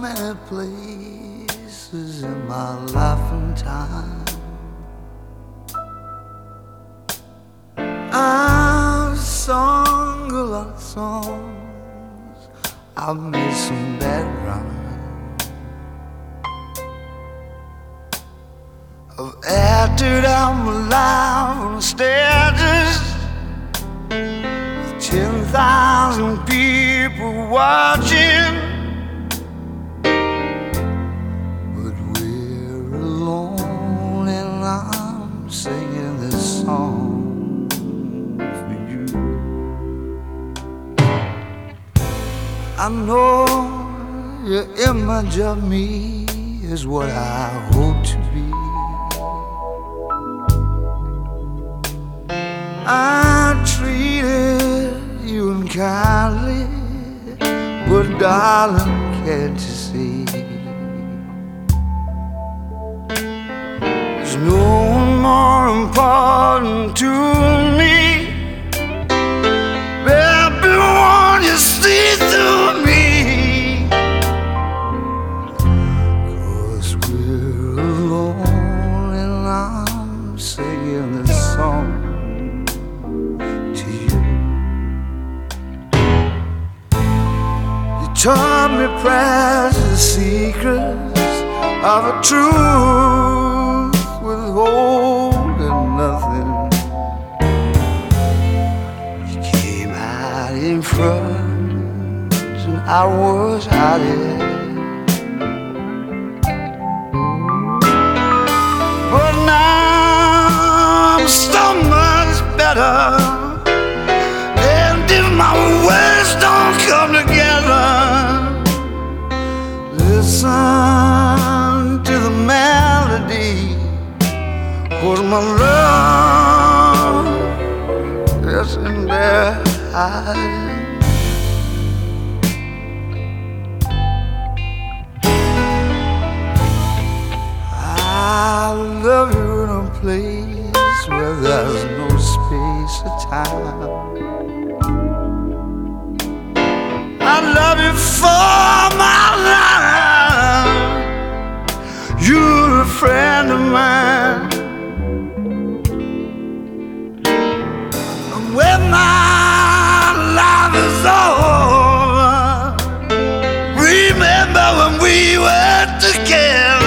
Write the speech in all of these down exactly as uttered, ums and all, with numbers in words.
many places in my life and time. I've sung a lot of songs, I've made some bad rhymes, I've acted out my life on stages with ten thousand people watching. But we're alone and I'm singing this song. I know your image of me is what I hope to be. I treated you unkindly, but darling, can't you see? There's no one more important to me. Baby, won't you see through me? Cause we're alone and I'm singing this song to you. You taught me precious secrets of a truth withholding nothing. In front and I was hiding, but now I'm so much better. And if my words don't come together, listen to the melody, 'cause my love is in there. I I love you in a place where there's no space or time. I love you for my life. You're a friend of mine. And when my life is over, remember when we were together.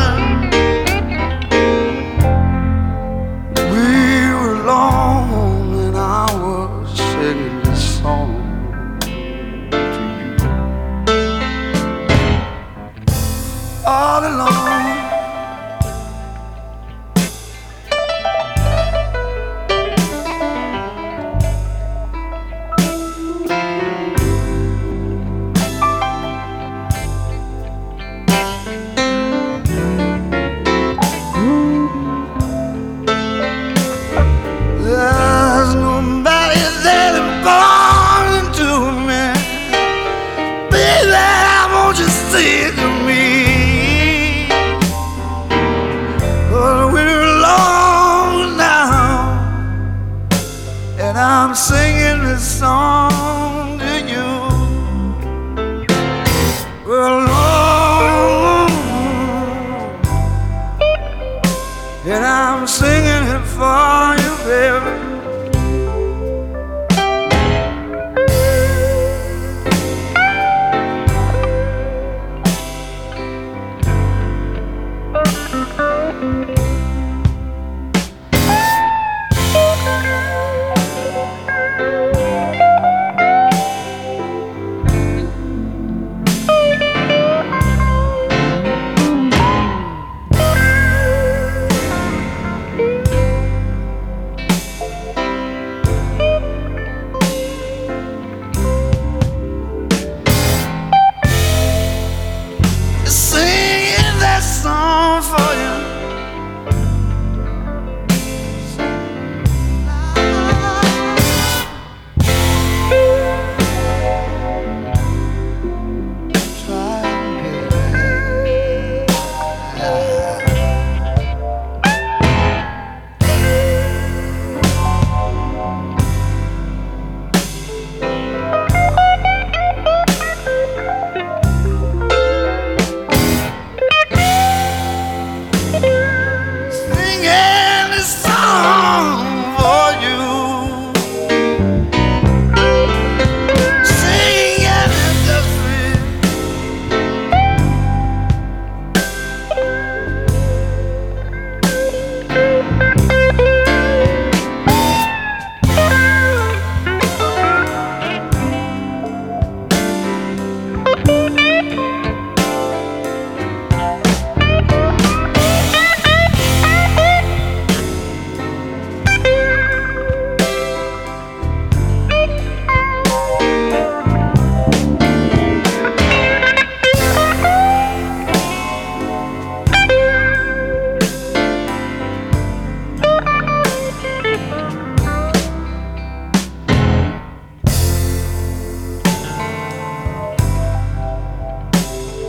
We were alone and I was singing this song to you. All alone. I'm singing this song to you. We're alone, and I'm singing it for you, baby.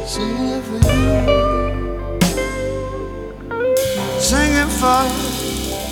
singing it for you, singing for you.